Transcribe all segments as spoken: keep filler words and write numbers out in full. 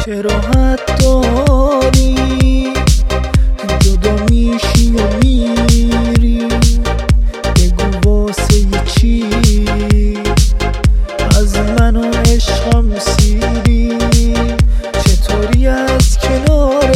چه راحت داری جدا میشی و میری، بگو واسه چی از من و عشقم سیری. چطوری از کنار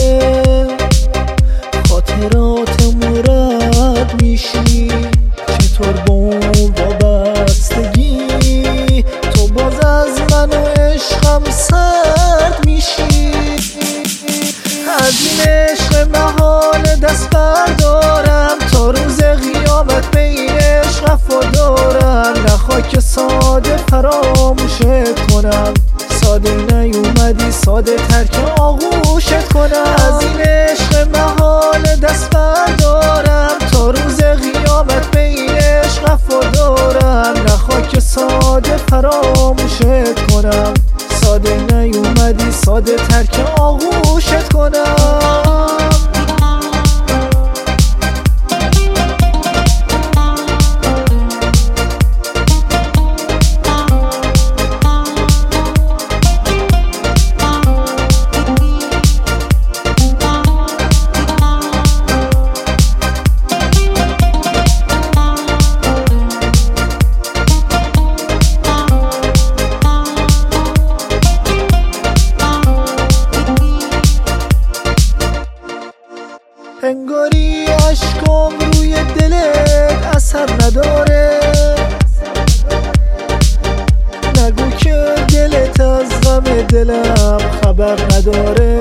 خاطراتم رد میشی، چطور با اون وابستگی تو باز از من و عشقم سرد میشی. از این عشق محال دست بردارم، تا روز قیامت به این عشق وفادارم. نخواه که ساده فراموشت کنم، ساده نیومدی ساده ترک آغوشت کنم. از این عشق محال دست بردارم، تا روز قیامت به این عشق وفادارم. نخواه که ساده فراموشت کنم، ساده نیومدی ساده ترک آغوشت کنم. انگاری عشقم روی دلت اثر نداره، نگو که دلت از غم دلم خبر نداره.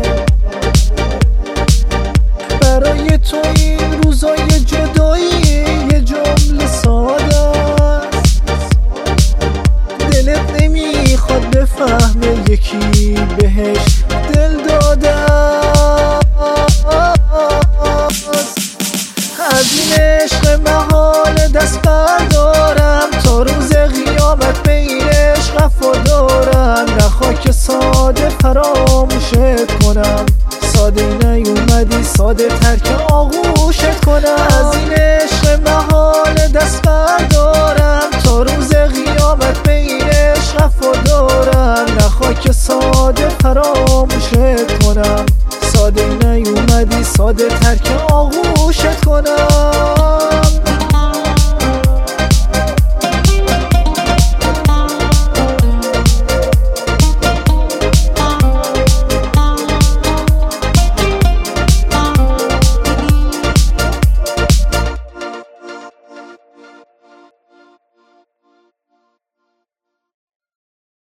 برای تو این روزای جدایی یه جمله ساده است، دلت نمیخواد بفهمه یکی بهش دل داده. از این عشق محال دست بردارم، تا روز قیامت به این عشق وفادارم. نخواه که ساده فراموشت کنم، ساده نیومدی ساده ترک آغوشت کنم. از این عشق محال دست بردارم، تا روز قیامت به این عشق وفادارم. نخواه که ساده فراموشت کنم، ساده نیومدی ساده ترک آغوشت کنم.